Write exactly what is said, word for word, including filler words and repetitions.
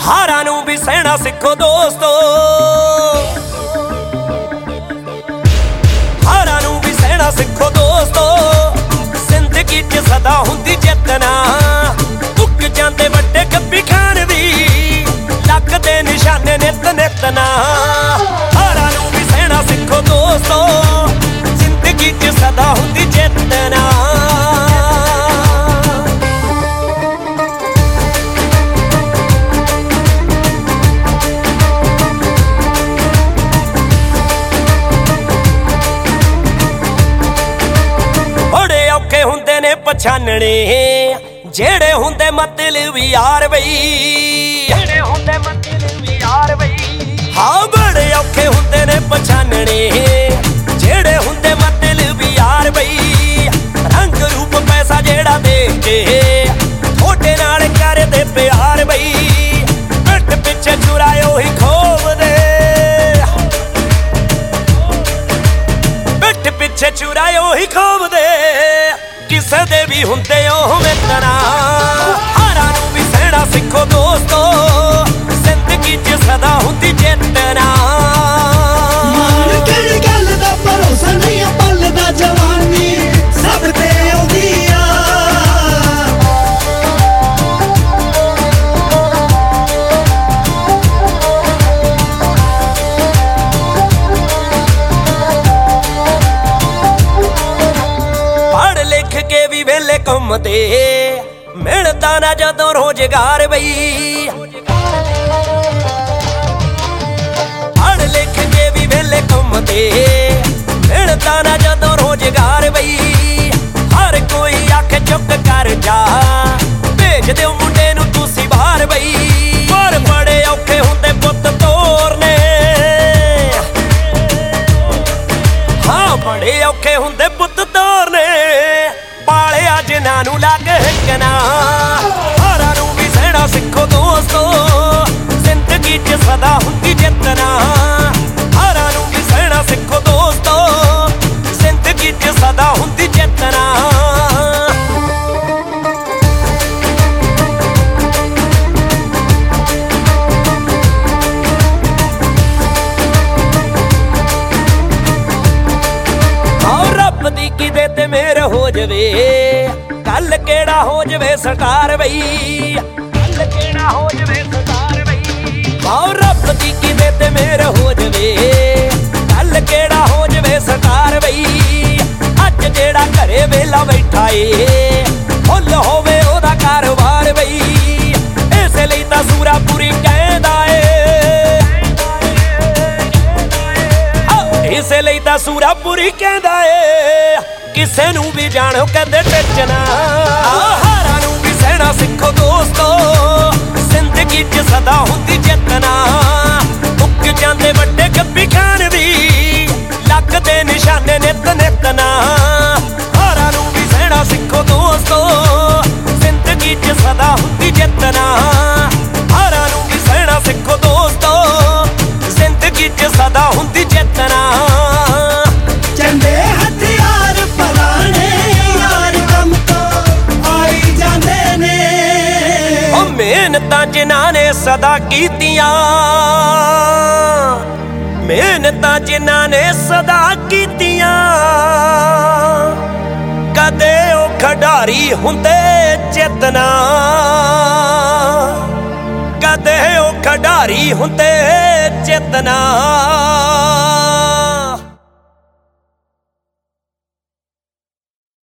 हारां नूं भी सहना सिखो दोस्तो, हारां नूं भी सहना सिखो दोस्तो। जिंदगी च सदा हुंदी जितना, मुक जांदे वड्डे कब्बी खान भी, लगदे निशाने नित नित ना। हारां नूं भी सहना सिखो दोस्तो, जिंदगी च सदा हुंदी जितना। हुंदे ने पछानने जेड़े हुंदे मतलब यार बई, जेड़े हुंदे मतलब यार बई। हाँ बड़े औखे हुंदे ने पछानने जेड़े हुंदे मतलब यार बई। रंग रूप पैसा जेड़ा देख के थोड़े नाल कर दे प्यार बई। पिठ पिछे चुरायो ही खोव दे, पिठ पिछे चुरायो ही खोव दे। किसे दे भी हुंदे ओ मित्रा, हारां नूं भी सहना सिखो दोस्तो, जिंदगी च सदा हुंदी जितना। मान किहड़ी गल दा भरोसा नहीं पलदा, जवानी सब ते आउंदी आ। पढ़ लिख के भी वेले घुमदे, मिलदा ना जदों रोजगार बई। पढ़ लिख के भी वेले घुमदे, मिलदा ना जदों रोजगार बई। हर कोई आख चुक कर जा, भेज दिओ मुंडे नूं तुसीं बाहर बई। पर बड़े औखे हुंदे पुत्त तोरने, हाँ बड़े औखे हुंदे पुत्त तोरने। पालिया जिन्हां नूं लग हिकना, हारां नूं भी सहना सिखो दोस्तो, जिंदगी च सदा हुंदी जितना। हारां नूं भी सहना सिखो दोस्तो, जिंदगी च सदा हुंदी जितना। रब दी किते ते मेहर हो जवे, कल केड़ा हो जवे सरकार बई, कल केड़ा हो जवे सरकार बई। आओ रब दी किते ते मेहर हो जवे, कल केड़ा हो जवे सरकार बई। अज जेड़ा घरे वेला बैठा ए, फुल होवे ओदा कारोबार बई। इस लई तां सूरा पूरी कहंदा ए, इस लई तां सूरा पूरी कहंदा ए। किसे नूं भी जाणो कहंदे टचना, हारां नूं भी सहना सिखो दोस्तो, जिंदगी च सदा हुंदी जितना। मुक जांदे वड्डे कब्बी खान भी, लगदे निशाने नित नित ना। हारां नूं भी सहना सिखो दोस्तो, जिंदगी च सदा हुंदी जितना। हारां नूं भी सहना सिखो दोस्तो, जिंदगी च सदा हुंदी जितना। चंदे हथियार पराने यार कम तो आई जांदे ने, ओ मेहनतां जिन्हां ने सदा कीतियां, मेहनतां जिन्हां ने सदा कीतियां। कदे ओ खिडारी हुंदे चेतना, कदे ओ खिडारी हुंदे चेतना।